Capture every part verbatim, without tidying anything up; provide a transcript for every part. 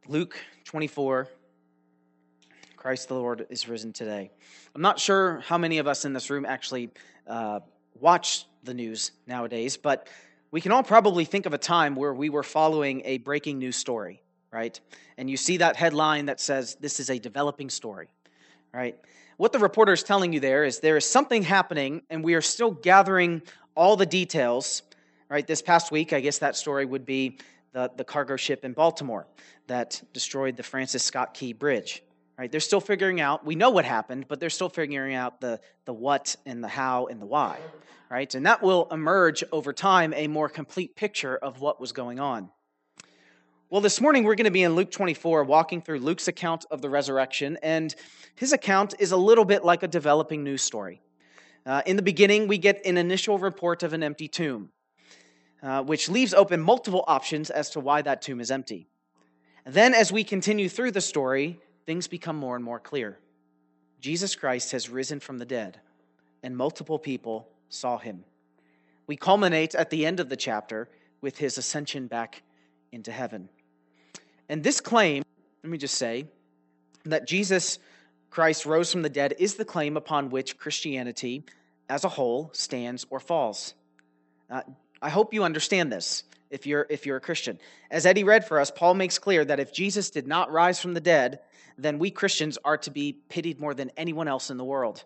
Luke twenty-four, Christ the Lord is risen today. I'm not sure how many of us in this room actually uh, watch the news nowadays, but we can all probably think of a time where we were following a breaking news story, right? And you see that headline that says, this is a developing story, right? What the reporter is telling you there is there is something happening, and we are still gathering all the details, right? This past week, I guess that story would be the, the cargo ship in Baltimore that destroyed the Francis Scott Key Bridge, right? They're still figuring out, we know what happened, but they're still figuring out the, the what and the how and the why, right? And that will emerge over time a more complete picture of what was going on. Well, this morning we're going to be in Luke twenty-four, walking through Luke's account of the resurrection, and his account is a little bit like a developing news story. Uh, in the beginning, we get an initial report of an empty tomb, uh, which leaves open multiple options as to why that tomb is empty. And then as we continue through the story, things become more and more clear. Jesus Christ has risen from the dead, and multiple people saw him. We culminate at the end of the chapter with his ascension back into heaven. And this claim, let me just say, that Jesus Christ rose from the dead is the claim upon which Christianity as a whole stands or falls. Uh, I hope you understand this if you're, if you're a Christian. As Eddie read for us, Paul makes clear that if Jesus did not rise from the dead, then we Christians are to be pitied more than anyone else in the world.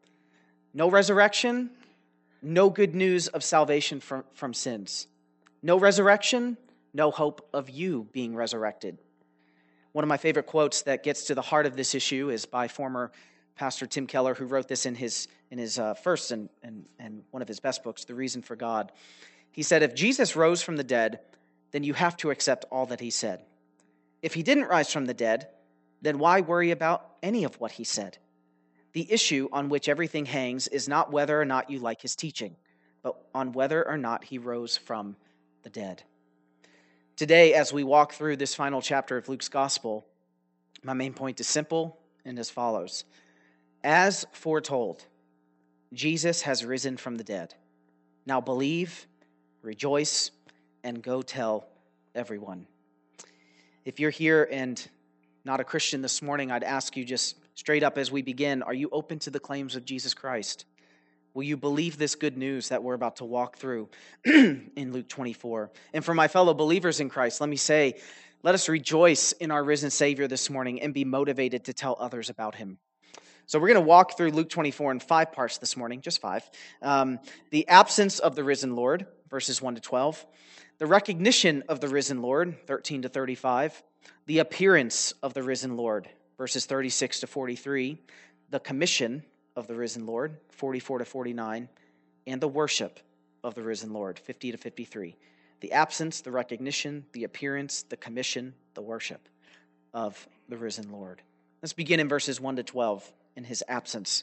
No resurrection, no good news of salvation from, from sins. No resurrection, no hope of you being resurrected. One of my favorite quotes that gets to the heart of this issue is by former Pastor Tim Keller, who wrote this in his in his uh, first and, and, and one of his best books, The Reason for God. He said, if Jesus rose from the dead, then you have to accept all that he said. If he didn't rise from the dead, then why worry about any of what he said? The issue on which everything hangs is not whether or not you like his teaching, but on whether or not he rose from the dead. Today, as we walk through this final chapter of Luke's gospel, my main point is simple and as follows. As foretold, Jesus has risen from the dead. Now believe, rejoice, and go tell everyone. If you're here and not a Christian this morning, I'd ask you just straight up as we begin, are you open to the claims of Jesus Christ? Will you believe this good news that we're about to walk through in Luke twenty-four? And for my fellow believers in Christ, let me say, let us rejoice in our risen Savior this morning and be motivated to tell others about him. So we're going to walk through Luke twenty-four in five parts this morning, just five. Um, the absence of the risen Lord, verses one to twelve. The recognition of the risen Lord, thirteen to thirty-five. The appearance of the risen Lord, verses thirty-six to forty-three. The commission of the risen Lord, forty-four to forty-nine, and the worship of the risen Lord, fifty to fifty-three. The absence, the recognition, the appearance, the commission, the worship of the risen Lord. Let's begin in verses one to twelve in his absence.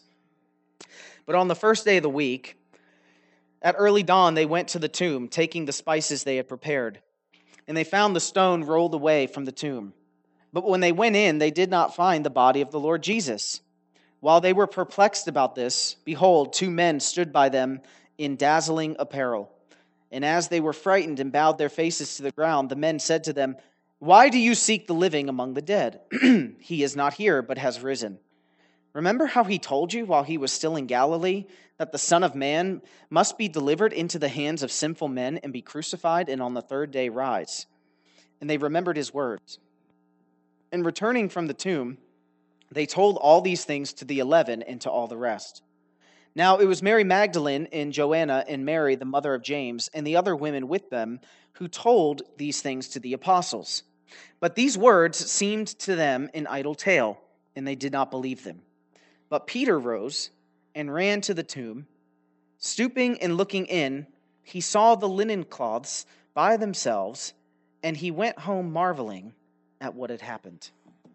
But on the first day of the week, at early dawn, they went to the tomb, taking the spices they had prepared. And they found the stone rolled away from the tomb. But when they went in, they did not find the body of the Lord Jesus. While they were perplexed about this, behold, two men stood by them in dazzling apparel. And as they were frightened and bowed their faces to the ground, the men said to them, why do you seek the living among the dead? He is not here, but has risen. Remember how he told you while he was still in Galilee that the Son of Man must be delivered into the hands of sinful men and be crucified and on the third day rise. And they remembered his words. And returning from the tomb, they told all these things to the eleven and to all the rest. Now it was Mary Magdalene and Joanna and Mary, the mother of James, and the other women with them who told these things to the apostles. But these words seemed to them an idle tale, and they did not believe them. But Peter rose and ran to the tomb. Stooping and looking in, he saw the linen cloths by themselves, and he went home marveling at what had happened.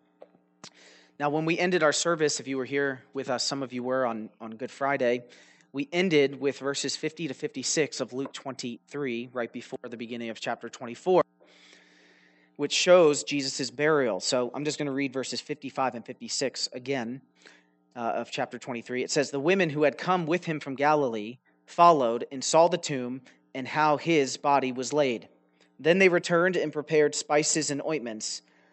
Now, when we ended our service, if you were here with us, some of you were on, on Good Friday, we ended with verses fifty to fifty-six of Luke twenty-three, right before the beginning of chapter twenty-four, which shows Jesus' burial. So I'm just going to read verses fifty-five and fifty-six again uh, of chapter twenty-three. It says, the women who had come with him from Galilee followed and saw the tomb and how his body was laid. Then they returned and prepared spices and ointments.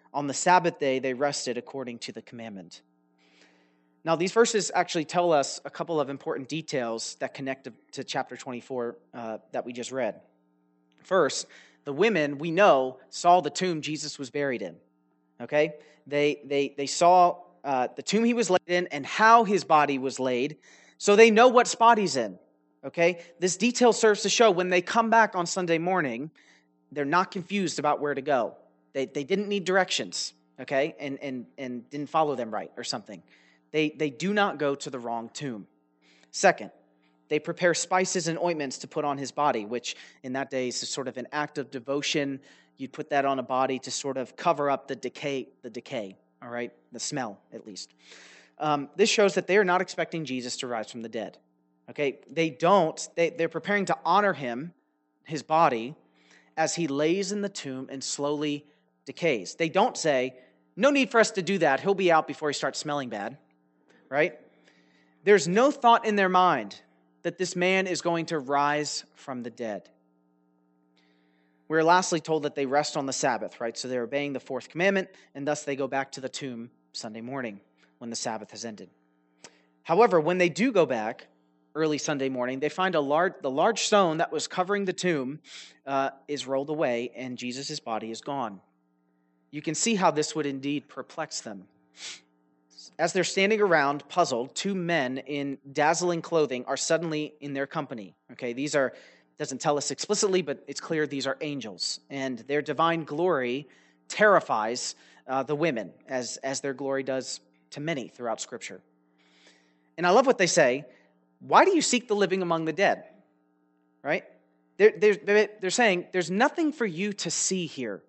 On the Sabbath day, they rested according to the commandment. Now, these verses actually tell us a couple of important details that connect to, to chapter twenty-four uh, that we just read. First, the women, we know, saw the tomb Jesus was buried in. Okay? They, they, they saw uh, the tomb he was laid in and how his body was laid, so they know what spot he's in. Okay? This detail serves to show when they come back on Sunday morning, they're not confused about where to go. They, they didn't need directions, okay, and, and, and didn't follow them right or something. They, they do not go to the wrong tomb. Second, they prepare spices and ointments to put on his body, which in that day is sort of an act of devotion. You'd put that on a body to sort of cover up the decay, the decay, all right, the smell at least. Um, this shows that they are not expecting Jesus to rise from the dead. Okay, they don't. They, they're preparing to honor him, his body, as he lays in the tomb and slowly decays. They don't say, no need for us to do that. He'll be out before he starts smelling bad, right? There's no thought in their mind that this man is going to rise from the dead. We're lastly told that they rest on the Sabbath, right? So they're obeying the fourth commandment, and thus they go back to the tomb Sunday morning when the Sabbath has ended. However, when they do go back early Sunday morning, they find a large, the large stone that was covering the tomb uh, is rolled away, and Jesus' body is gone. You can see how this would indeed perplex them. As they're standing around, puzzled, two men in dazzling clothing are suddenly in their company. Okay, these are, doesn't tell us explicitly, but it's clear these are angels. And their divine glory terrifies uh, the women, as, as their glory does to many throughout Scripture. And I love what they say. Why do you seek the living among the dead? Right? They're, they're, they're saying, there's nothing for you to see here.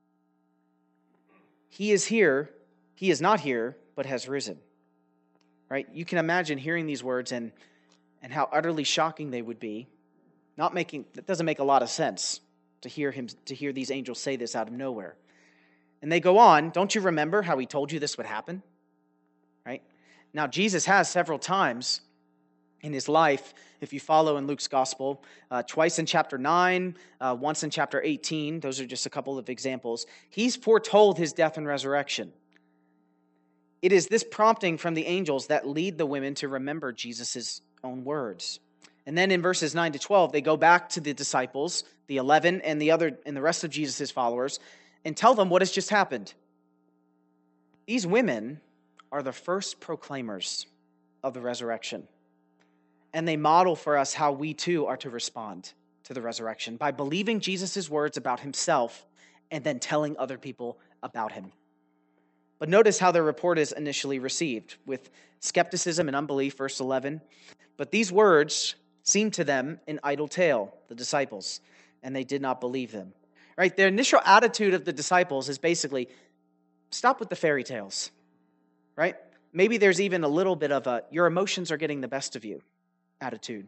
He is here. He is not here, but has risen. Right? You can imagine hearing these words and, and how utterly shocking they would be. Not making, that doesn't make a lot of sense to hear him, to hear these angels say this out of nowhere. And they go on, don't you remember how he told you this would happen? Right? Now, Jesus has several times in his life, if you follow in Luke's gospel, uh, twice in chapter nine, uh, once in chapter eighteen, those are just a couple of examples, he's foretold his death and resurrection. It is this prompting from the angels that lead the women to remember Jesus' own words. And then in verses nine to twelve, they go back to the disciples, the eleven, and the other and the rest of Jesus' followers, and tell them what has just happened. These women are the first proclaimers of the resurrection. And they model for us how we too are to respond to the resurrection by believing Jesus' words about himself and then telling other people about him. But notice how their report is initially received with skepticism and unbelief, verse eleven. But these words seemed to them an idle tale, the disciples, and they did not believe them. Right? The initial attitude of the disciples is basically, stop with the fairy tales. Right? Maybe there's even a little bit of a, your emotions are getting the best of you attitude.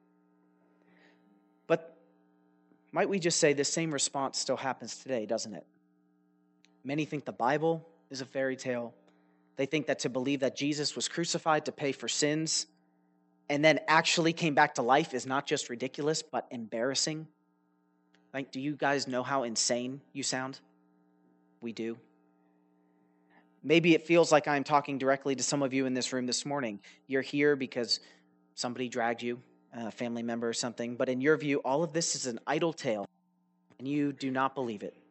But might we just say this same response still happens today, doesn't it? Many think the Bible is a fairy tale. They think that to believe that Jesus was crucified to pay for sins and then actually came back to life is not just ridiculous, but embarrassing. Like, do you guys know how insane you sound? We do. Maybe it feels like I'm talking directly to some of you in this room this morning. You're here because somebody dragged you, a family member or something, but in your view, all of this is an idle tale, and you do not believe it.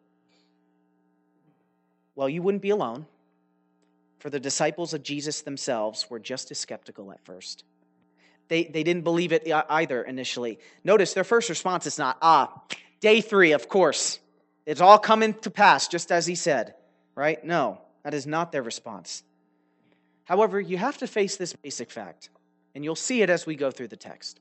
Well, you wouldn't be alone, for the disciples of Jesus themselves were just as skeptical at first. They, they didn't believe it either initially. Notice their first response is not, ah, day three, of course. It's all coming to pass, just as he said, right? No, that is not their response. However, you have to face this basic fact, and you'll see it as we go through the text.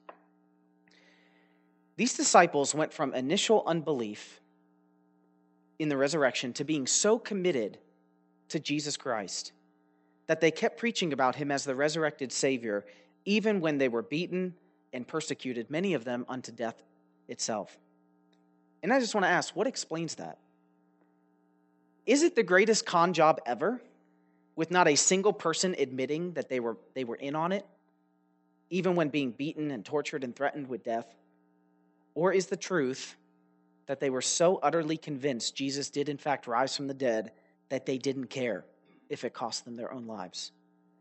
These disciples went from initial unbelief in the resurrection to being so committed to Jesus Christ that they kept preaching about him as the resurrected Savior, even when they were beaten and persecuted, many of them unto death itself. And I just want to ask, what explains that? Is it the greatest con job ever, with not a single person admitting that they were they were in on it, even when being beaten and tortured and threatened with death? Or is the truth that they were so utterly convinced Jesus did in fact rise from the dead that they didn't care if it cost them their own lives.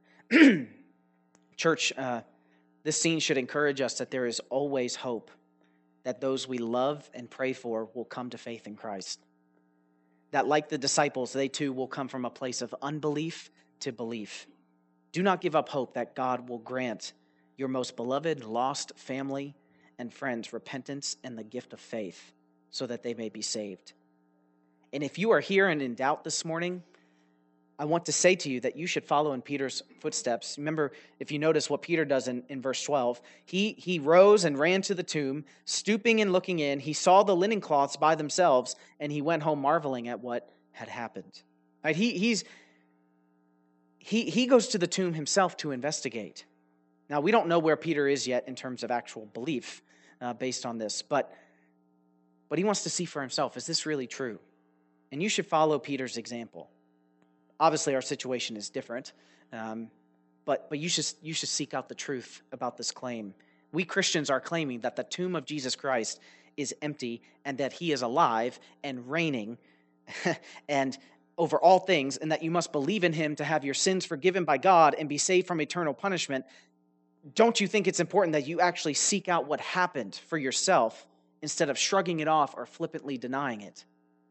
Church, uh, this scene should encourage us that there is always hope that those we love and pray for will come to faith in Christ. That like the disciples, they too will come from a place of unbelief to belief. Do not give up hope that God will grant your most beloved lost family and friends repentance and the gift of faith so that they may be saved. And if you are here and in doubt this morning, I want to say to you that you should follow in Peter's footsteps. Remember, if you notice what Peter does in, in verse twelve, he, he rose and ran to the tomb, stooping and looking in. He saw the linen cloths by themselves, and he went home marveling at what had happened. Right? He, he's, he, he goes to the tomb himself to investigate. Now, we don't know where Peter is yet in terms of actual belief uh, based on this, but, but he wants to see for himself, is this really true? And you should follow Peter's example. Obviously, our situation is different, um, but, but you should, you should seek out the truth about this claim. We Christians are claiming that the tomb of Jesus Christ is empty and that he is alive and reigning and over all things, and that you must believe in him to have your sins forgiven by God and be saved from eternal punishment. Don't you think it's important that you actually seek out what happened for yourself instead of shrugging it off or flippantly denying it?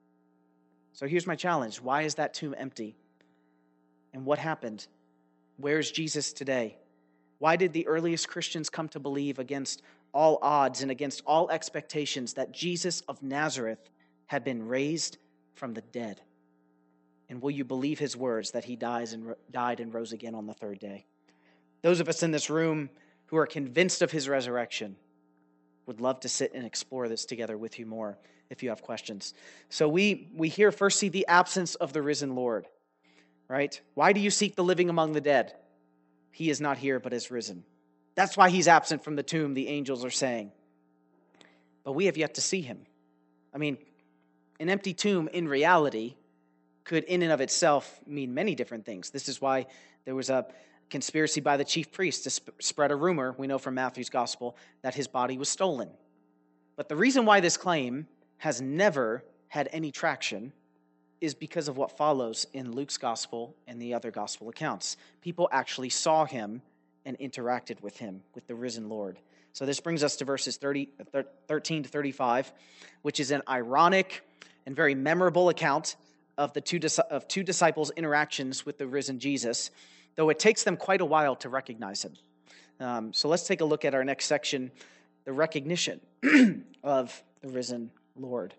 So here's my challenge. Why is that tomb empty? And what happened? Where's Jesus today? Why did the earliest Christians come to believe against all odds and against all expectations that Jesus of Nazareth had been raised from the dead? And will you believe his words that he dies and died and rose again on the third day? Those of us in this room who are convinced of his resurrection would love to sit and explore this together with you more if you have questions. So we, we here first see the absence of the risen Lord. Right? Why do you seek the living among the dead? He is not here, but is risen. That's why he's absent from the tomb, the angels are saying. But we have yet to see him. I mean, an empty tomb in reality could in and of itself mean many different things. This is why there was a conspiracy by the chief priest to sp- spread a rumor, we know from Matthew's gospel, that his body was stolen. But the reason why this claim has never had any traction is because of what follows in Luke's gospel and the other gospel accounts. People actually saw him and interacted with him, with the risen Lord. So this brings us to verses thirty, thirteen to thirty-five, which is an ironic and very memorable account of the two, of two disciples' interactions with the risen Jesus, though it takes them quite a while to recognize him. Um, so let's take a look at our next section, the recognition of the risen Lord.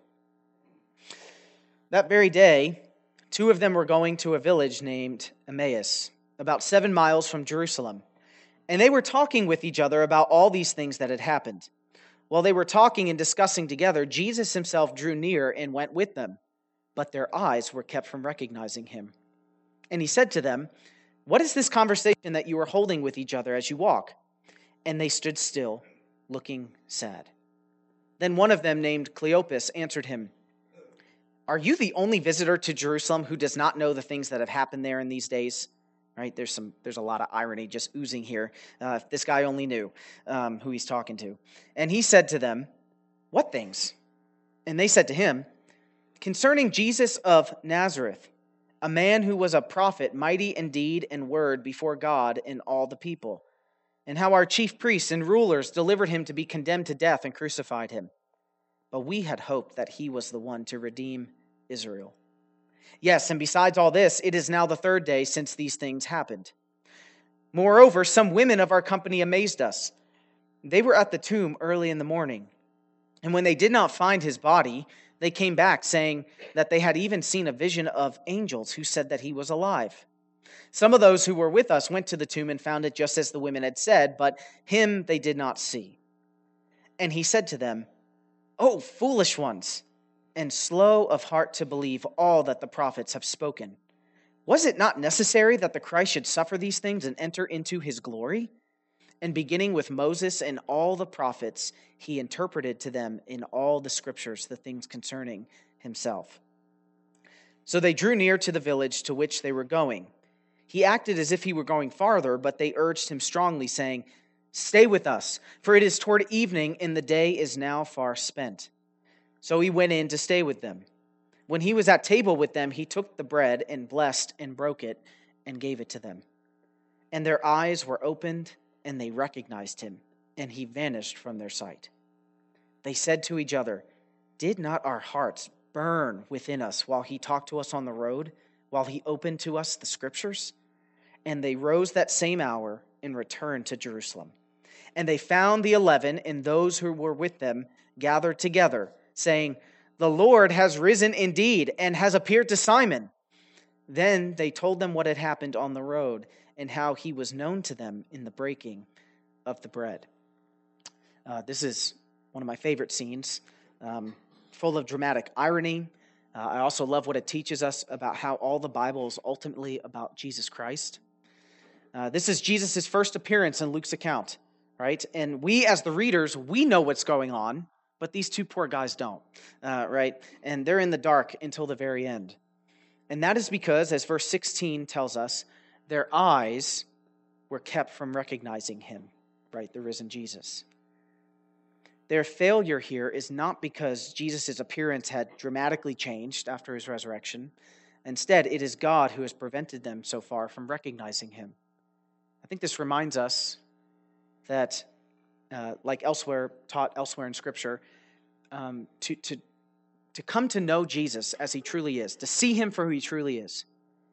That very day, two of them were going to a village named Emmaus, about seven miles from Jerusalem. And they were talking with each other about all these things that had happened. While they were talking and discussing together, Jesus himself drew near and went with them, but their eyes were kept from recognizing him. And he said to them, "What is this conversation that you are holding with each other as you walk?" And they stood still, looking sad. Then one of them, named Cleopas, answered him, "Are you the only visitor to Jerusalem who does not know the things that have happened there in these days?" Right? There's some. There's a lot of irony just oozing here. Uh, if this guy only knew um, who he's talking to. And he said to them, "What things?" And they said to him, "Concerning Jesus of Nazareth, a man who was a prophet, mighty in deed and word before God and all the people, and how our chief priests and rulers delivered him to be condemned to death and crucified him. But we had hoped that he was the one to redeem Israel. Yes, and besides all this, it is now the third day since these things happened. Moreover, some women of our company amazed us. They were at the tomb early in the morning, and when they did not find his body, they came back, saying that they had even seen a vision of angels who said that he was alive. Some of those who were with us went to the tomb and found it just as the women had said, but him they did not see. And he said to them, 'O foolish ones, and slow of heart to believe all that the prophets have spoken. Was it not necessary that the Christ should suffer these things and enter into his glory?' And beginning with Moses and all the prophets, he interpreted to them in all the scriptures the things concerning himself. So they drew near to the village to which they were going. He acted as if he were going farther, but they urged him strongly, saying, 'Stay with us, for it is toward evening, and the day is now far spent.' So he went in to stay with them. When he was at table with them, he took the bread and blessed and broke it and gave it to them. And their eyes were opened, and they recognized him, and he vanished from their sight. They said to each other, "Did not our hearts burn within us while he talked to us on the road, while he opened to us the scriptures?" And they rose that same hour and returned to Jerusalem. And they found the eleven and those who were with them gathered together, saying, "The Lord has risen indeed and has appeared to Simon." Then they told them what had happened on the road and how he was known to them in the breaking of the bread. Uh, this is one of my favorite scenes, um, full of dramatic irony. Uh, I also love what it teaches us about how all the Bible is ultimately about Jesus Christ. Uh, this is Jesus' first appearance in Luke's account, right? And we as the readers, we know what's going on, but these two poor guys don't, uh, right? And they're in the dark until the very end. And that is because, as verse sixteen tells us, their eyes were kept from recognizing him, right? The risen Jesus. Their failure here is not because Jesus' appearance had dramatically changed after his resurrection. Instead, it is God who has prevented them so far from recognizing him. I think this reminds us that, uh, like elsewhere, taught elsewhere in Scripture, um, to, to, to come to know Jesus as he truly is, to see him for who he truly is.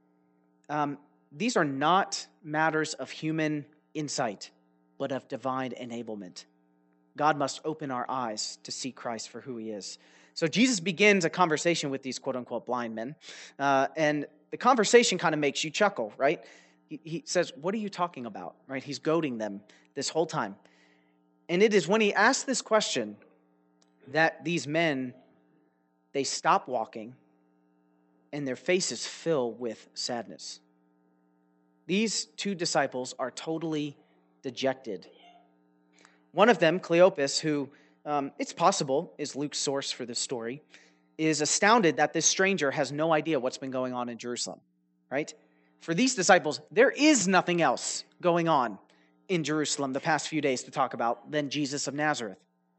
Um, these are not matters of human insight, but of divine enablement. God must open our eyes to see Christ for who he is. So Jesus begins a conversation with these quote-unquote blind men, uh, and the conversation kind of makes you chuckle, right? He, he says, "What are you talking about?" Right? He's goading them this whole time. And it is when he asks this question that these men, they stop walking, and their faces fill with sadness. These two disciples are totally dejected. One of them, Cleopas, who um, it's possible is Luke's source for this story, is astounded that this stranger has no idea what's been going on in Jerusalem, right? For these disciples, there is nothing else going on in Jerusalem the past few days to talk about than Jesus of Nazareth.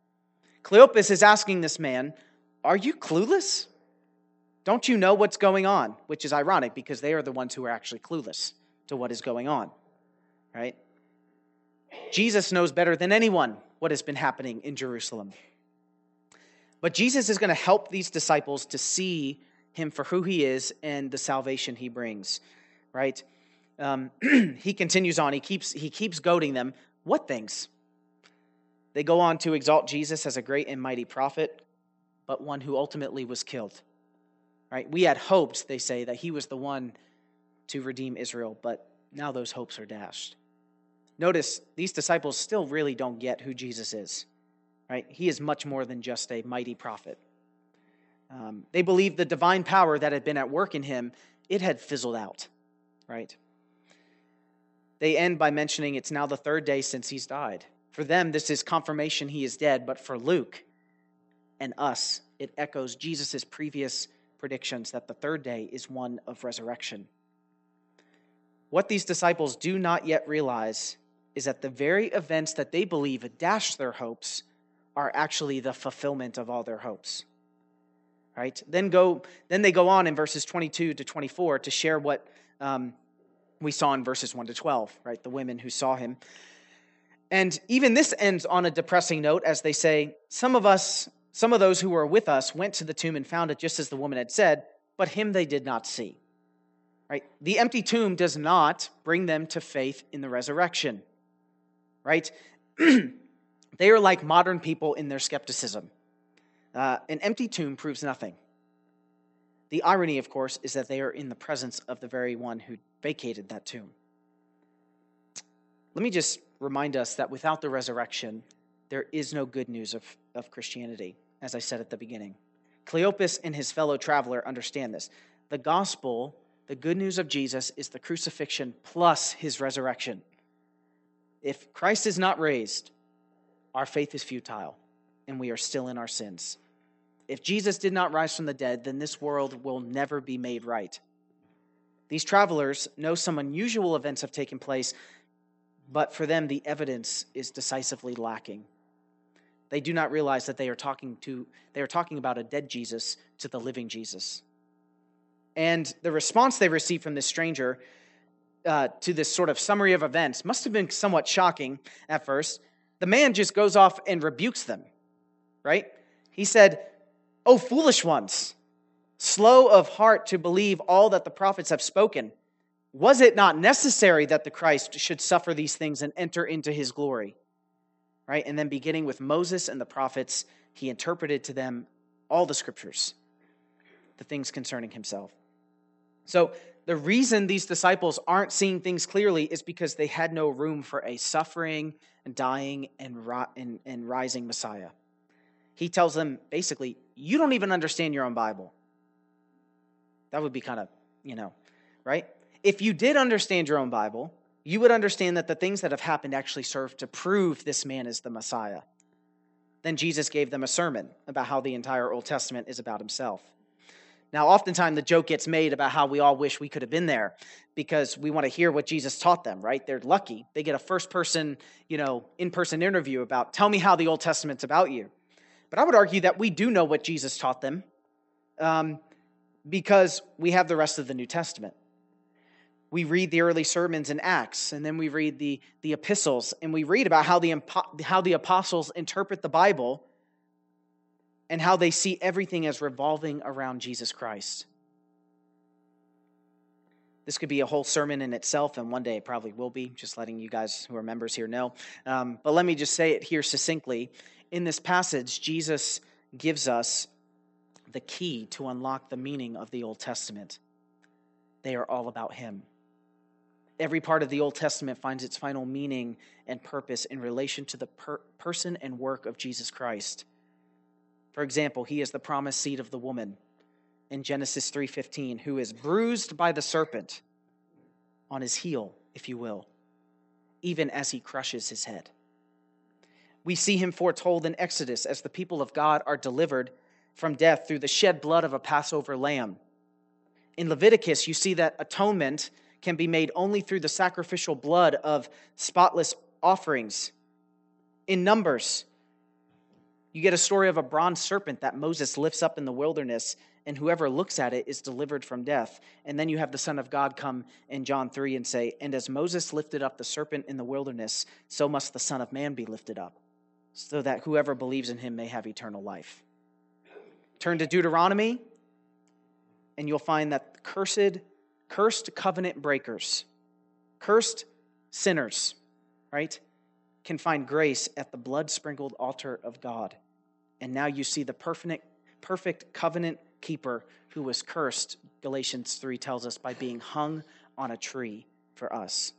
Cleopas is asking this man, "Are you clueless? Don't you know what's going on?" Which is ironic because they are the ones who are actually clueless to what is going on, right? Jesus knows better than anyone what has been happening in Jerusalem. But Jesus is going to help these disciples to see him for who he is and the salvation he brings, right? Um, he continues on. He keeps, he keeps goading them. What things? They go on to exalt Jesus as a great and mighty prophet, but one who ultimately was killed, right? We had hoped, they say, that he was the one to redeem Israel, but now those hopes are dashed. Notice, these disciples still really don't get who Jesus is, right? He is much more than just a mighty prophet. Um, they believed the divine power that had been at work in him, it had fizzled out, right? They end by mentioning it's now the third day since he's died. For them, this is confirmation he is dead, but for Luke and us, it echoes Jesus' previous predictions that the third day is one of resurrection. What these disciples do not yet realize is that the very events that they believe dash their hopes are actually the fulfillment of all their hopes. Right? Then go. Then they go on in verses twenty-two to twenty-four to share what um, we saw in verses one to twelve, right? The women who saw him. And even this ends on a depressing note as they say, some of us, some of those who were with us went to the tomb and found it just as the woman had said, but him they did not see. Right? The empty tomb does not bring them to faith in the resurrection. Right? They are like modern people in their skepticism. Uh, an empty tomb proves nothing. The irony, of course, is that they are in the presence of the very one who vacated that tomb. Let me just remind us that without the resurrection, there is no good news of, of Christianity, as I said at the beginning. Cleopas and his fellow traveler understand this. The gospel, the good news of Jesus, is the crucifixion plus his resurrection. If Christ is not raised, our faith is futile, and we are still in our sins. If Jesus did not rise from the dead, then this world will never be made right. These travelers know some unusual events have taken place, but for them, the evidence is decisively lacking. They do not realize that they are talking to they are talking about a dead Jesus to the living Jesus, And the response they received from this stranger uh, to this sort of summary of events must have been somewhat shocking at first. The man just goes off and rebukes them, right? He said, "O foolish ones, slow of heart to believe all that the prophets have spoken. Was it not necessary that the Christ should suffer these things and enter into his glory?" Right? And then beginning with Moses and the prophets, he interpreted to them all the scriptures, the things concerning himself. So the reason these disciples aren't seeing things clearly is because they had no room for a suffering and dying and, and, and rising Messiah. He tells them basically, you don't even understand your own Bible. That would be kind of, you know, right? If you did understand your own Bible, you would understand that the things that have happened actually serve to prove this man is the Messiah. Then Jesus gave them a sermon about how the entire Old Testament is about himself. Now, oftentimes the joke gets made about how we all wish we could have been there because we want to hear what Jesus taught them, right? They're lucky. They get a first-person, you know, in-person interview about, tell me how the Old Testament's about you. But I would argue that we do know what Jesus taught them um, because we have the rest of the New Testament. We read the early sermons in Acts, and then we read the, the epistles, and we read about how the, how the apostles interpret the Bible and how they see everything as revolving around Jesus Christ. This could be a whole sermon in itself, and one day it probably will be, just letting you guys who are members here know. Um, but let me just say it here succinctly. In this passage, Jesus gives us the key to unlock the meaning of the Old Testament. They are all about him. Every part of the Old Testament finds its final meaning and purpose in relation to the per- person and work of Jesus Christ. For example, he is the promised seed of the woman in Genesis three fifteen, who is bruised by the serpent on his heel, if you will, even as he crushes his head. We see him foretold in Exodus as the people of God are delivered from death through the shed blood of a Passover lamb. In Leviticus, you see that atonement can be made only through the sacrificial blood of spotless offerings. In Numbers, you get a story of a bronze serpent that Moses lifts up in the wilderness, and whoever looks at it is delivered from death. And then you have the Son of God come in John three and say, "And as Moses lifted up the serpent in the wilderness, so must the Son of Man be lifted up, so that whoever believes in him may have eternal life." Turn to Deuteronomy, and you'll find that cursed, cursed covenant breakers, cursed sinners, right, can find grace at the blood-sprinkled altar of God. And now you see the perfect, perfect covenant keeper who was cursed, Galatians three tells us, by being hung on a tree for us.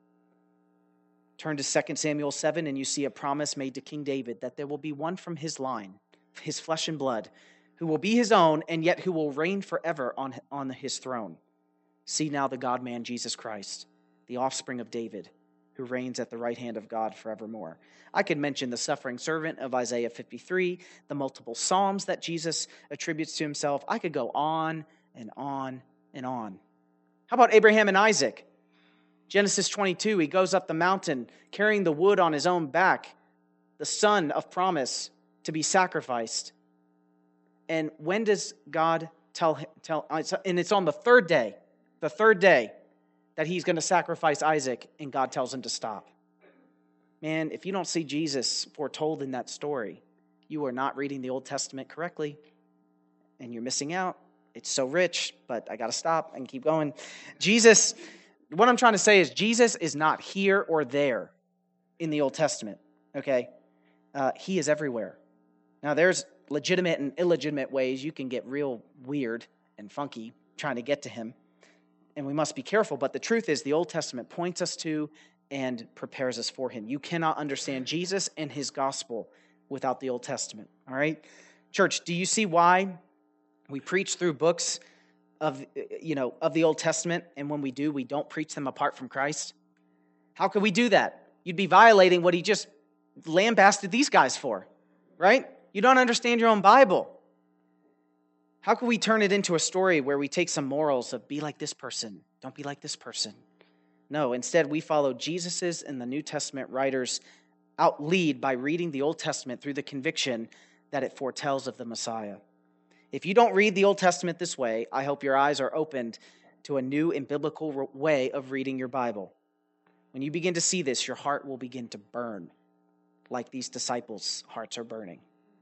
Turn to Second Samuel seven, and you see a promise made to King David that there will be one from his line, his flesh and blood, who will be his own, and yet who will reign forever on, on his throne. See now the God-man Jesus Christ, the offspring of David, who reigns at the right hand of God forevermore. I could mention the suffering servant of Isaiah fifty-three, the multiple psalms that Jesus attributes to himself. I could go on and on and on. How about Abraham and Isaac? Genesis twenty-two, he goes up the mountain carrying the wood on his own back, the son of promise to be sacrificed. And when does God tell him, tell, and it's on the third day, the third day that he's going to sacrifice Isaac, and God tells him to stop. Man, if you don't see Jesus foretold in that story, you are not reading the Old Testament correctly, and you're missing out. It's so rich, but I got to stop and keep going. Jesus, what I'm trying to say is Jesus is not here or there in the Old Testament, okay? Uh, he is everywhere. Now, there's legitimate and illegitimate ways you can get real weird and funky trying to get to him, and we must be careful, but the truth is the Old Testament points us to and prepares us for him. You cannot understand Jesus and his gospel without the Old Testament, all right? Church, do you see why we preach through books of, you know, of the Old Testament, and when we do, we don't preach them apart from Christ? How could we do that? You'd be violating what he just lambasted these guys for, right? You don't understand your own Bible. How can we turn it into a story where we take some morals of be like this person, don't be like this person? No, instead we follow Jesus's and the New Testament writers' out lead by reading the Old Testament through the conviction that it foretells of the Messiah. If you don't read the Old Testament this way, I hope your eyes are opened to a new and biblical way of reading your Bible. When you begin to see this, your heart will begin to burn like these disciples' hearts are burning.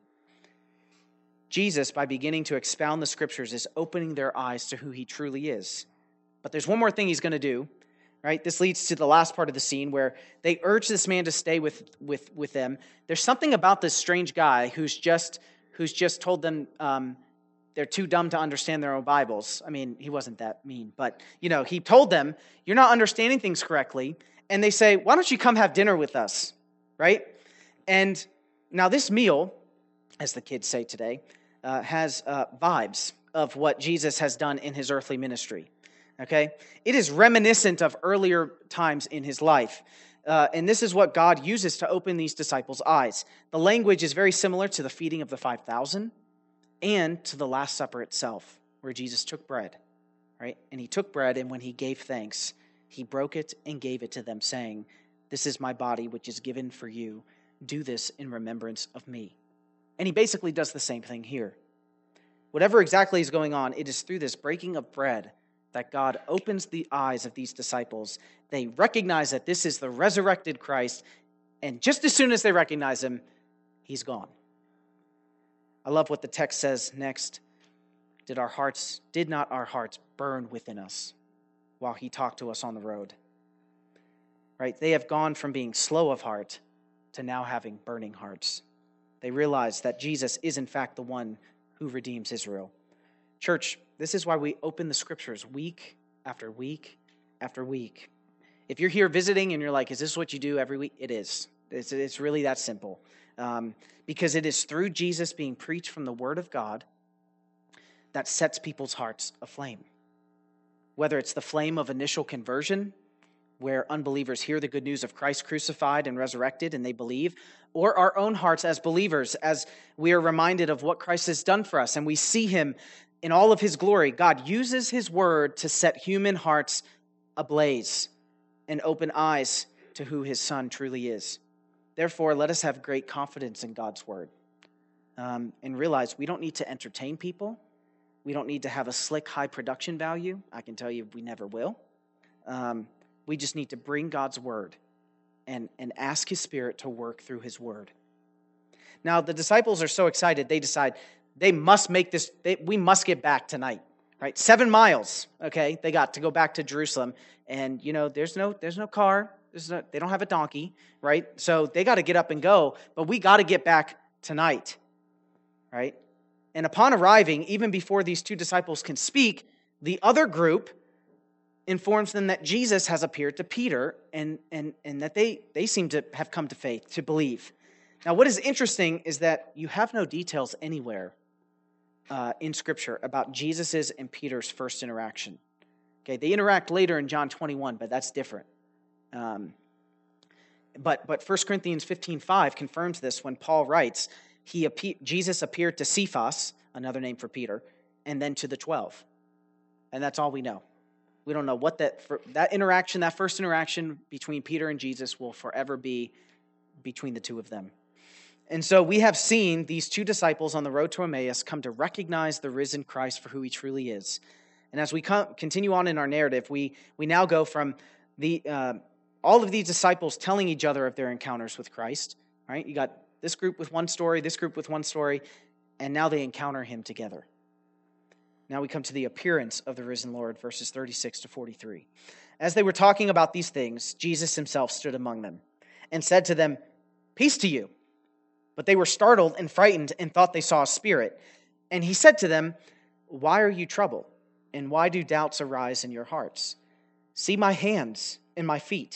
Jesus, by beginning to expound the scriptures, is opening their eyes to who he truly is. But there's one more thing he's going to do, right? This leads to the last part of the scene where they urge this man to stay with, with, with them. There's something about this strange guy who's just, who's just told them um, they're too dumb to understand their own Bibles. I mean, he wasn't that mean, but, you know, he told them, you're not understanding things correctly. And they say, why don't you come have dinner with us, right? And now this meal, as the kids say today, uh, has uh, vibes of what Jesus has done in his earthly ministry, okay? It is reminiscent of earlier times in his life. Uh, and this is what God uses to open these disciples' eyes. The language is very similar to the feeding of the five thousand and to the Last Supper itself, where Jesus took bread, right? And he took bread, and when he gave thanks, he broke it and gave it to them, saying, this is my body, which is given for you. Do this in remembrance of me. And he basically does the same thing here. Whatever exactly is going on, it is through this breaking of bread that God opens the eyes of these disciples. They recognize that this is the resurrected Christ, and just as soon as they recognize him, he's gone. I love what the text says next. Did our hearts, did not our hearts burn within us while he talked to us on the road? Right? They have gone from being slow of heart to now having burning hearts. They realize that Jesus is in fact the one who redeems Israel. Church, this is why we open the scriptures week after week after week. If you're here visiting and you're like, is this what you do every week? It is. It's, it's really that simple. Um, because it is through Jesus being preached from the Word of God that sets people's hearts aflame. Whether it's the flame of initial conversion, where unbelievers hear the good news of Christ crucified and resurrected and they believe, or our own hearts as believers, as we are reminded of what Christ has done for us and we see him in all of his glory. God uses his word to set human hearts ablaze and open eyes to who his Son truly is. Therefore, let us have great confidence in God's word um, and realize we don't need to entertain people. We don't need to have a slick, high production value. I can tell you we never will. Um, we just need to bring God's word and, and ask his Spirit to work through his word. Now, the disciples are so excited, they decide they must make this, they, we must get back tonight, right? Seven miles, okay, they got to go back to Jerusalem. And, you know, there's no, there's no car. There's no, they don't have a donkey, right? So they got to get up and go, but we got to get back tonight, right? And upon arriving, even before these two disciples can speak, the other group informs them that Jesus has appeared to Peter and, and, and that they, they seem to have come to faith, to believe. Now, what is interesting is that you have no details anywhere uh, in Scripture about Jesus's and Peter's first interaction. Okay, they interact later in John twenty-one, but that's different. Um, but but First Corinthians fifteen five confirms this when Paul writes, he Jesus appeared to Cephas, another name for Peter, and then to the twelve. And that's all we know. We don't know what that, that interaction, that first interaction between Peter and Jesus will forever be between the two of them. And so we have seen these two disciples on the road to Emmaus come to recognize the risen Christ for who he truly is. And as we come, continue on in our narrative, we, we now go from the uh, all of these disciples telling each other of their encounters with Christ. Right? You got this group with one story, this group with one story, and now they encounter him together. Now we come to the appearance of the risen Lord, verses thirty-six to forty-three. As they were talking about these things, Jesus himself stood among them and said to them, "Peace to you." But they were startled and frightened and thought they saw a spirit. And he said to them, "Why are you troubled? And why do doubts arise in your hearts? See my hands and my feet,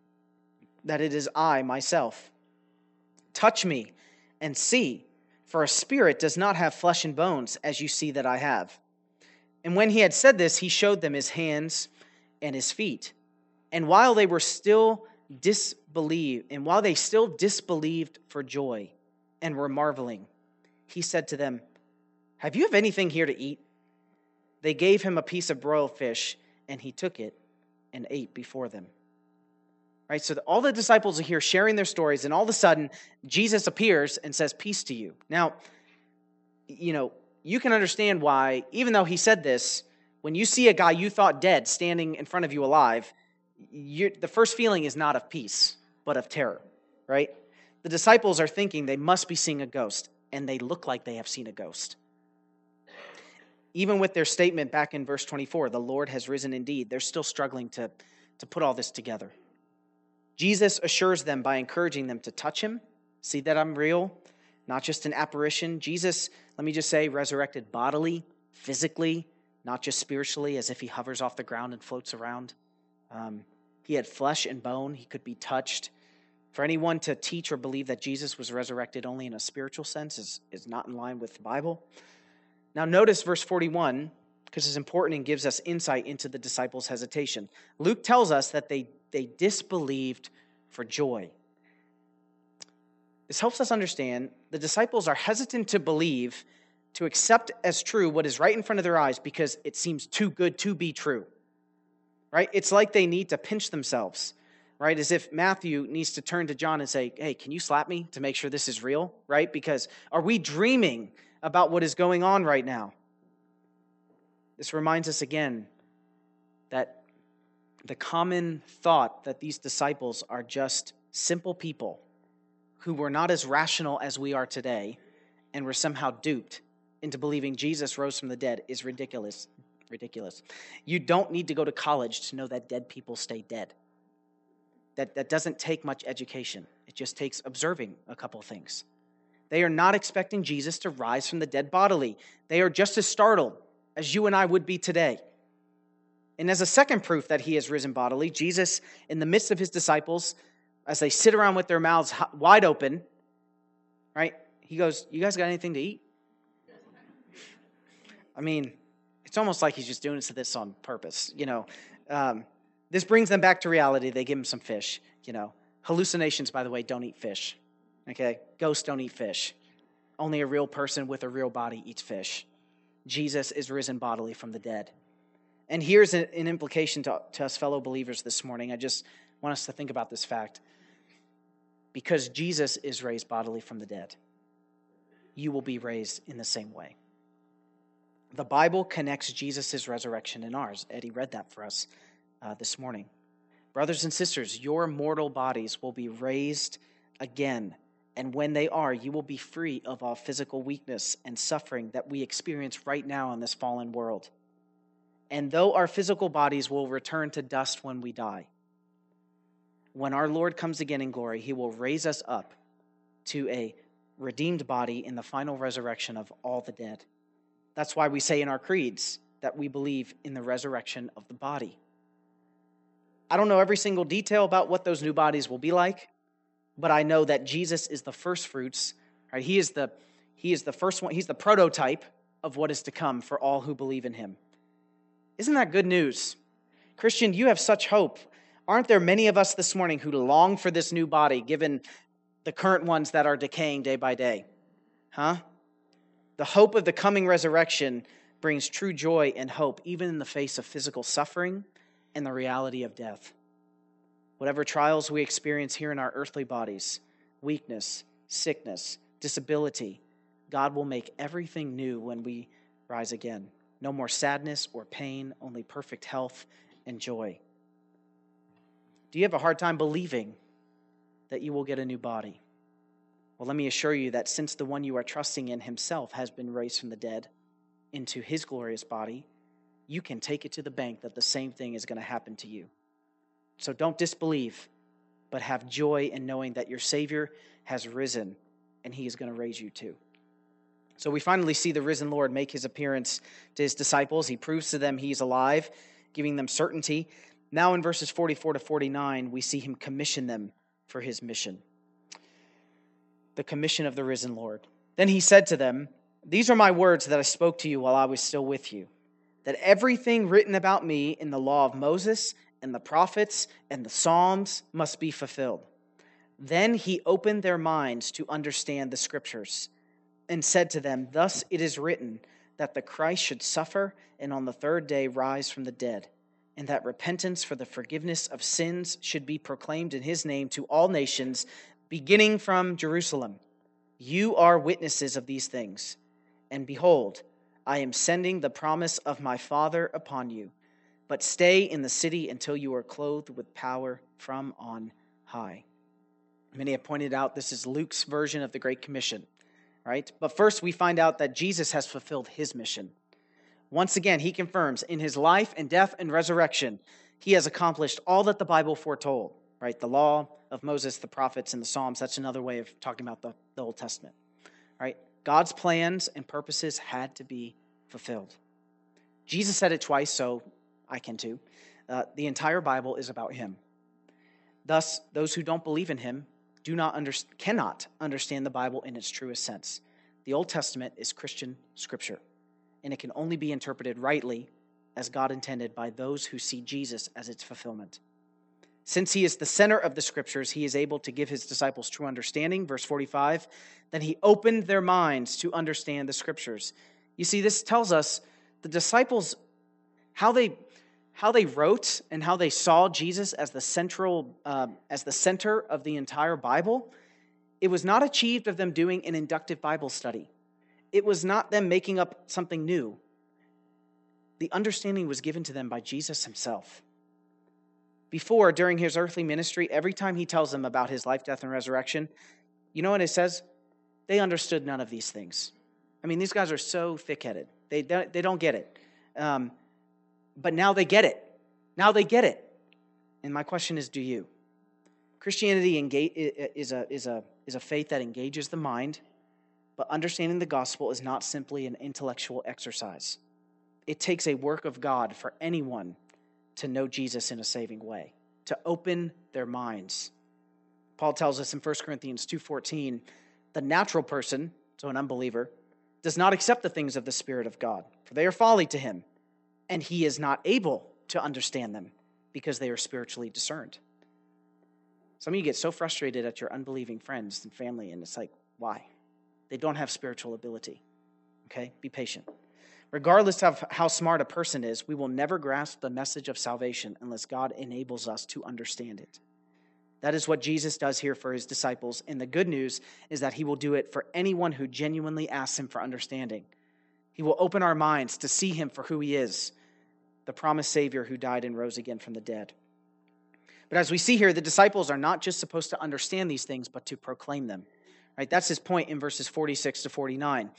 that it is I myself. Touch me and see, for a spirit does not have flesh and bones, as you see that I have." And when he had said this, he showed them his hands and his feet. And while they were still disbelieved, and while they still disbelieved for joy and were marveling, he said to them, "Have you have anything here to eat?" They gave him a piece of broiled fish, and he took it and ate before them. Right, so all the disciples are here sharing their stories, and all of a sudden, Jesus appears and says, "Peace to you." Now, you know, you can understand why, even though he said this, when you see a guy you thought dead standing in front of you alive, you, the first feeling is not of peace, but of terror, right? The disciples are thinking they must be seeing a ghost, and they look like they have seen a ghost. Even with their statement back in verse twenty-four, the Lord has risen indeed, they're still struggling to, to put all this together. Jesus assures them by encouraging them to touch him, see that I'm real, not just an apparition. Jesus, let me just say, resurrected bodily, physically, not just spiritually, as if he hovers off the ground and floats around. Um, he had flesh and bone. He could be touched. For anyone to teach or believe that Jesus was resurrected only in a spiritual sense is, is not in line with the Bible. Now notice verse forty-one, because it's important and gives us insight into the disciples' hesitation. Luke tells us that they, they disbelieved for joy. This helps us understand the disciples are hesitant to believe, to accept as true what is right in front of their eyes because it seems too good to be true, right? It's like they need to pinch themselves, right? As if Matthew needs to turn to John and say, hey, can you slap me to make sure this is real, right? Because are we dreaming about what is going on right now? This reminds us again that the common thought that these disciples are just simple people who were not as rational as we are today and were somehow duped into believing Jesus rose from the dead is ridiculous. Ridiculous. You don't need to go to college to know that dead people stay dead. That, that doesn't take much education. It just takes observing a couple things. They are not expecting Jesus to rise from the dead bodily. They are just as startled as you and I would be today. And as a second proof that he has risen bodily, Jesus, in the midst of his disciples, as they sit around with their mouths wide open, right? He goes, you guys got anything to eat? I mean, it's almost like he's just doing this on purpose, you know. Um, this brings them back to reality. They give him some fish, you know. Hallucinations, by the way, don't eat fish, okay? Ghosts don't eat fish. Only a real person with a real body eats fish. Jesus is risen bodily from the dead. And here's an implication to, to us fellow believers this morning. I just want us to think about this fact. Because Jesus is raised bodily from the dead, you will be raised in the same way. The Bible connects Jesus' resurrection and ours. Eddie read that for us uh, this morning. Brothers and sisters, your mortal bodies will be raised again. And when they are, you will be free of all physical weakness and suffering that we experience right now in this fallen world. And though our physical bodies will return to dust when we die, when our Lord comes again in glory, he will raise us up to a redeemed body in the final resurrection of all the dead. That's why we say in our creeds that we believe in the resurrection of the body. I don't know every single detail about what those new bodies will be like, but I know that Jesus is the first fruits, right? He is the, he is the first one. He's the prototype of what is to come for all who believe in him. Isn't that good news? Christian, you have such hope. Aren't there many of us this morning who long for this new body, given the current ones that are decaying day by day? Huh? The hope of the coming resurrection brings true joy and hope, even in the face of physical suffering and the reality of death. Whatever trials we experience here in our earthly bodies, weakness, sickness, disability, God will make everything new when we rise again. No more sadness or pain, only perfect health and joy. Do you have a hard time believing that you will get a new body? Well, let me assure you that since the one you are trusting in himself has been raised from the dead into his glorious body, you can take it to the bank that the same thing is going to happen to you. So don't disbelieve, but have joy in knowing that your Savior has risen and he is going to raise you too. So we finally see the risen Lord make his appearance to his disciples. He proves to them he's alive, giving them certainty. Now in verses forty-four to forty-nine, we see him commission them for his mission. The commission of the risen Lord. Then he said to them, these are my words that I spoke to you while I was still with you, that everything written about me in the law of Moses and the prophets and the Psalms must be fulfilled. Then he opened their minds to understand the scriptures and said to them, thus it is written that the Christ should suffer and on the third day rise from the dead, and that repentance for the forgiveness of sins should be proclaimed in his name to all nations, beginning from Jerusalem. You are witnesses of these things. And behold, I am sending the promise of my Father upon you. But stay in the city until you are clothed with power from on high. Many have pointed out this is Luke's version of the Great Commission, right? But first we find out that Jesus has fulfilled his mission. Once again, he confirms in his life and death and resurrection, he has accomplished all that the Bible foretold, right? The law of Moses, the prophets, and the Psalms. That's another way of talking about the, the Old Testament, right? God's plans and purposes had to be fulfilled. Jesus said it twice, so I can too. Uh, the entire Bible is about him. Thus, those who don't believe in him do not under, cannot understand the Bible in its truest sense. The Old Testament is Christian scripture, and it can only be interpreted rightly as God intended by those who see Jesus as its fulfillment. Since he is the center of the scriptures, he is able to give his disciples true understanding. Verse forty-five, then he opened their minds to understand the scriptures. You see, this tells us the disciples, how they how they wrote and how they saw Jesus as the central, uh, as the center of the entire Bible. It was not achieved of them doing an inductive Bible study. It was not them making up something new. The understanding was given to them by Jesus himself. Before, during his earthly ministry, every time he tells them about his life, death, and resurrection, you know what it says? They understood none of these things. I mean, these guys are so thick-headed. They don't, they don't get it. Um, but now they get it. Now they get it. And my question is, do you? Christianity engage, is, a, is, a, is a faith that engages the mind, but understanding the gospel is not simply an intellectual exercise. It takes a work of God for anyone to know Jesus in a saving way, to open their minds. Paul tells us in First Corinthians two fourteen, the natural person, so an unbeliever, does not accept the things of the Spirit of God, for they are folly to him, and he is not able to understand them because they are spiritually discerned. Some of you get so frustrated at your unbelieving friends and family, and it's like, why? They don't have spiritual ability. Okay? Be patient. Regardless of how smart a person is, we will never grasp the message of salvation unless God enables us to understand it. That is what Jesus does here for his disciples, and the good news is that he will do it for anyone who genuinely asks him for understanding. He will open our minds to see him for who he is, the promised Savior who died and rose again from the dead. But as we see here, the disciples are not just supposed to understand these things, but to proclaim them. Right? That's his point in verses forty-six to forty-nine.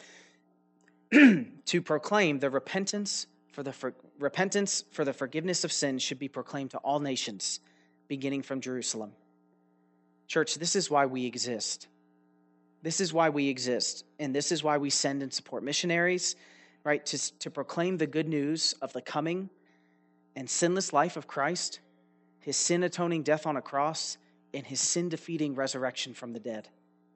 To proclaim the repentance for the for, repentance for the forgiveness of sins should be proclaimed to all nations, beginning from Jerusalem. Church, this is why we exist. This is why we exist, and this is why we send and support missionaries, right, to, to proclaim the good news of the coming and sinless life of Christ, his sin-atoning death on a cross, and his sin-defeating resurrection from the dead.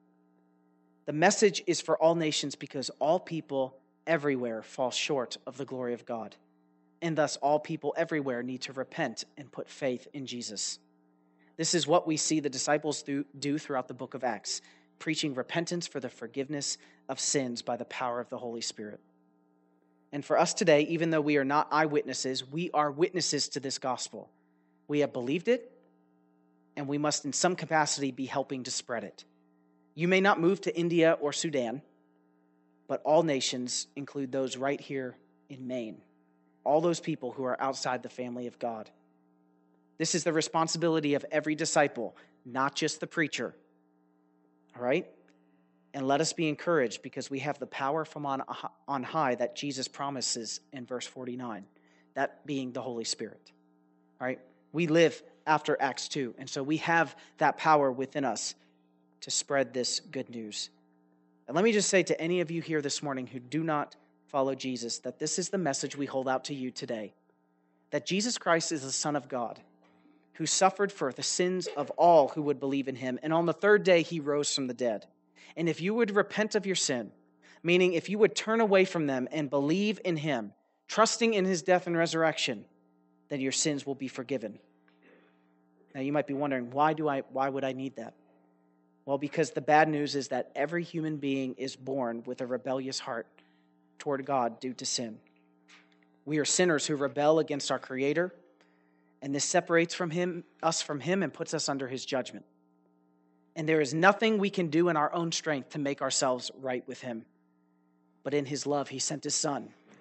The message is for all nations because all people everywhere fall short of the glory of God, and thus all people everywhere need to repent and put faith in Jesus. This is what we see the disciples do, do throughout the book of Acts, preaching repentance for the forgiveness of sins by the power of the Holy Spirit. And for us today, even though we are not eyewitnesses, we are witnesses to this gospel. We have believed it, and we must in some capacity be helping to spread it. You may not move to India or Sudan, but all nations include those right here in Maine, all those people who are outside the family of God. This is the responsibility of every disciple, not just the preacher. All right? And let us be encouraged because we have the power from on, on high that Jesus promises in verse forty-nine, that being the Holy Spirit. All right? We live after Acts two, and so we have that power within us to spread this good news. And let me just say to any of you here this morning who do not follow Jesus, that this is the message we hold out to you today, that Jesus Christ is the Son of God, who suffered for the sins of all who would believe in him, and on the third day he rose from the dead. And if you would repent of your sin, meaning if you would turn away from them and believe in him, trusting in his death and resurrection, then your sins will be forgiven. Now you might be wondering, why do I why would I need that? Well, because the bad news is that every human being is born with a rebellious heart toward God due to sin. We are sinners who rebel against our Creator, and this separates from him, us from him and puts us under his judgment. And there is nothing we can do in our own strength to make ourselves right with him. But in his love, he sent his Son,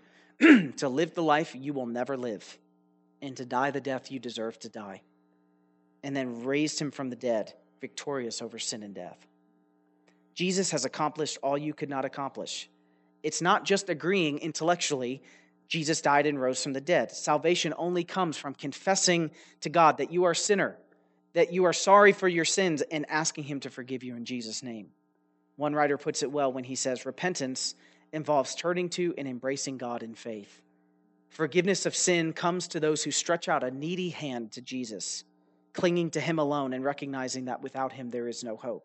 to live the life you will never live, and to die the death you deserve to die, and then raised him from the dead, victorious over sin and death. Jesus has accomplished all you could not accomplish. It's not just agreeing intellectually, Jesus died and rose from the dead. Salvation only comes from confessing to God that you are a sinner, that you are sorry for your sins, and asking him to forgive you in Jesus' name. One writer puts it well when he says, repentance involves turning to and embracing God in faith. Forgiveness of sin comes to those who stretch out a needy hand to Jesus, clinging to him alone and recognizing that without him there is no hope.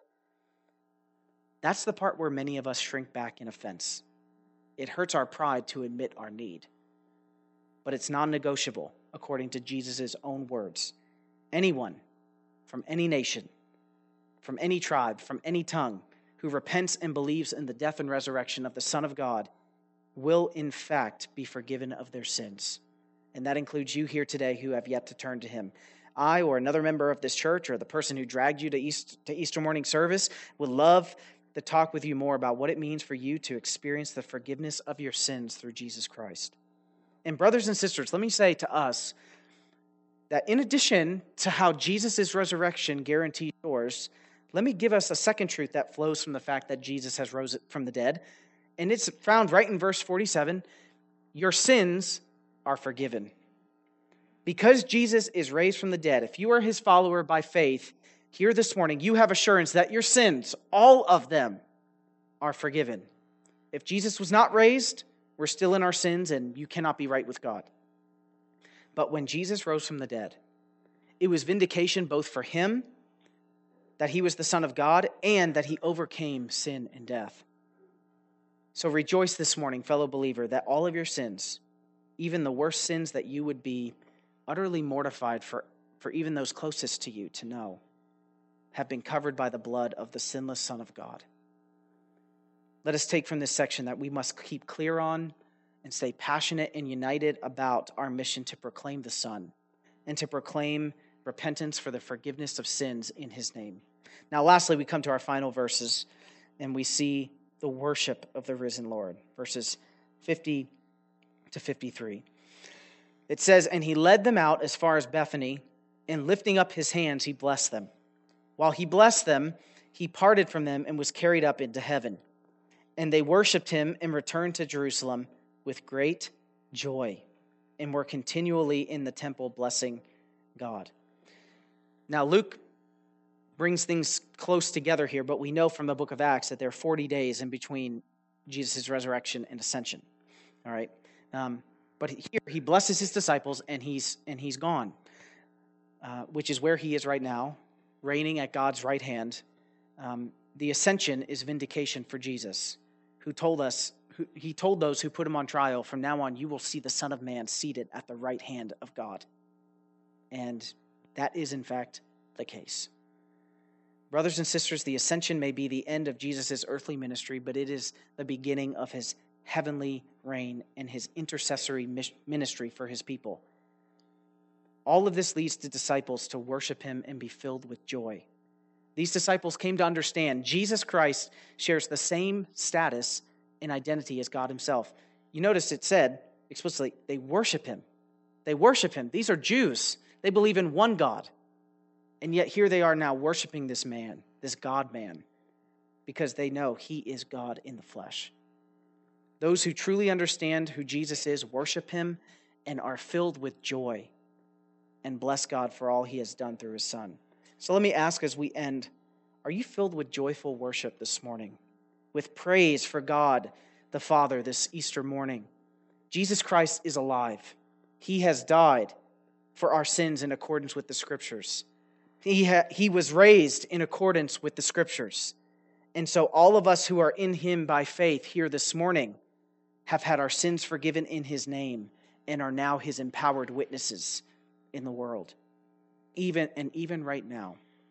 That's the part where many of us shrink back in offense. It hurts our pride to admit our need. But it's non-negotiable, according to Jesus' own words. Anyone from any nation, from any tribe, from any tongue, who repents and believes in the death and resurrection of the Son of God will in fact be forgiven of their sins. And that includes you here today who have yet to turn to him. I or another member of this church or the person who dragged you to, East, to Easter morning service would love to talk with you more about what it means for you to experience the forgiveness of your sins through Jesus Christ. And brothers and sisters, let me say to us that in addition to how Jesus' resurrection guarantees yours, let me give us a second truth that flows from the fact that Jesus has rose from the dead. And it's found right in verse forty-seven. Your sins are forgiven. Because Jesus is raised from the dead, if you are his follower by faith, here this morning, you have assurance that your sins, all of them, are forgiven. If Jesus was not raised, we're still in our sins and you cannot be right with God. But when Jesus rose from the dead, it was vindication both for him, that he was the Son of God, and that he overcame sin and death. So rejoice this morning, fellow believer, that all of your sins, even the worst sins that you would be utterly mortified for, for even those closest to you to know, have been covered by the blood of the sinless Son of God. Let us take from this section that we must keep clear on and stay passionate and united about our mission to proclaim the Son and to proclaim repentance for the forgiveness of sins in his name. Now, lastly, we come to our final verses and we see the worship of the risen Lord, verses fifty to fifty-three. It says, and he led them out as far as Bethany, and lifting up his hands, he blessed them. While he blessed them, he parted from them and was carried up into heaven. And they worshipped him and returned to Jerusalem with great joy, and were continually in the temple blessing God. Now, Luke brings things close together here, but we know from the book of Acts that there are forty days in between Jesus' resurrection and ascension. All right? Um, but here he blesses his disciples, and he's and he's gone, uh, which is where he is right now, reigning at God's right hand. Um, the ascension is vindication for Jesus, who told us, who, he told those who put him on trial, from now on you will see the Son of Man seated at the right hand of God. And that is, in fact, the case. Brothers and sisters, the ascension may be the end of Jesus' earthly ministry, but it is the beginning of his heavenly reign and his intercessory ministry for his people. All of this leads the disciples to worship him and be filled with joy. These disciples came to understand Jesus Christ shares the same status and identity as God himself. You notice it said explicitly, they worship him. They worship him. These are Jews. They believe in one God. And yet here they are now worshiping this man, this God-man, because they know he is God in the flesh. Those who truly understand who Jesus is worship him and are filled with joy and bless God for all he has done through his Son. So let me ask as we end, are you filled with joyful worship this morning? With praise for God the Father this Easter morning? Jesus Christ is alive. He has died for our sins in accordance with the Scriptures. He, ha- he was raised in accordance with the Scriptures. And so all of us who are in him by faith here this morning have had our sins forgiven in his name and are now his empowered witnesses in the world. Even and even right now,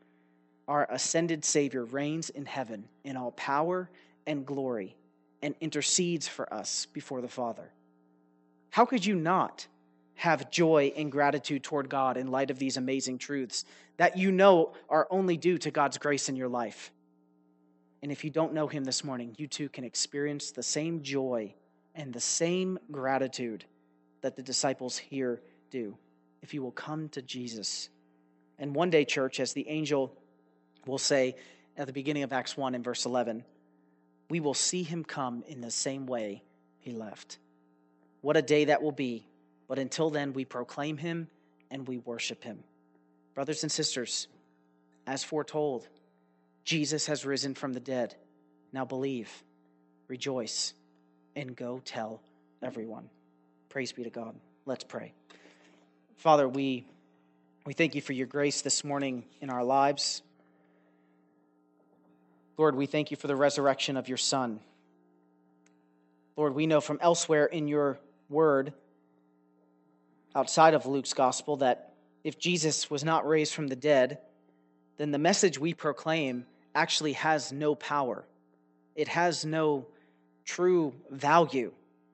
our ascended Savior reigns in heaven in all power and glory and intercedes for us before the Father. How could you not have joy and gratitude toward God in light of these amazing truths that you know are only due to God's grace in your life? And if you don't know him this morning, you too can experience the same joy and the same gratitude that the disciples here do, if you will come to Jesus. And one day, church, as the angel will say at the beginning of Acts one in verse eleven, we will see him come in the same way he left. What a day that will be. But until then, we proclaim him and we worship him. Brothers and sisters, as foretold, Jesus has risen from the dead. Now believe, rejoice, and go tell everyone. Praise be to God. Let's pray. Father, we, we thank you for your grace this morning in our lives. Lord, we thank you for the resurrection of your Son. Lord, we know from elsewhere in your word, outside of Luke's gospel, that if Jesus was not raised from the dead, then the message we proclaim actually has no power. It has no true value.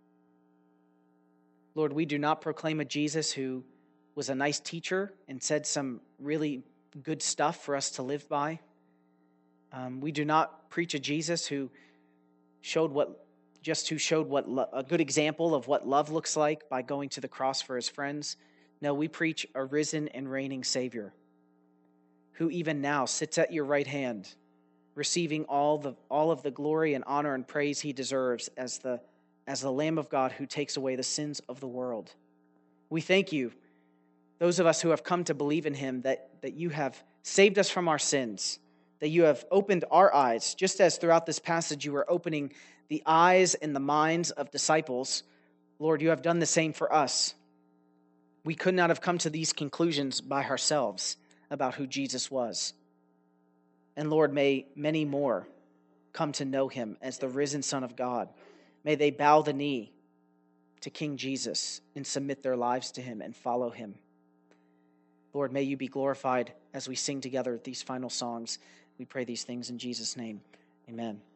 Lord, we do not proclaim a Jesus who was a nice teacher and said some really good stuff for us to live by. Um, we do not preach a Jesus who showed what, just who showed what lo- a good example of what love looks like by going to the cross for his friends. No, we preach a risen and reigning Savior who even now sits at your right hand, receiving all the all of the glory and honor and praise he deserves as the as the Lamb of God who takes away the sins of the world. We thank you, those of us who have come to believe in him, that, that you have saved us from our sins, that you have opened our eyes, just as throughout this passage you are opening the eyes and the minds of disciples. Lord, you have done the same for us. We could not have come to these conclusions by ourselves about who Jesus was. And Lord, may many more come to know him as the risen Son of God. May they bow the knee to King Jesus and submit their lives to him and follow him. Lord, may you be glorified as we sing together these final songs. We pray these things in Jesus' name. Amen.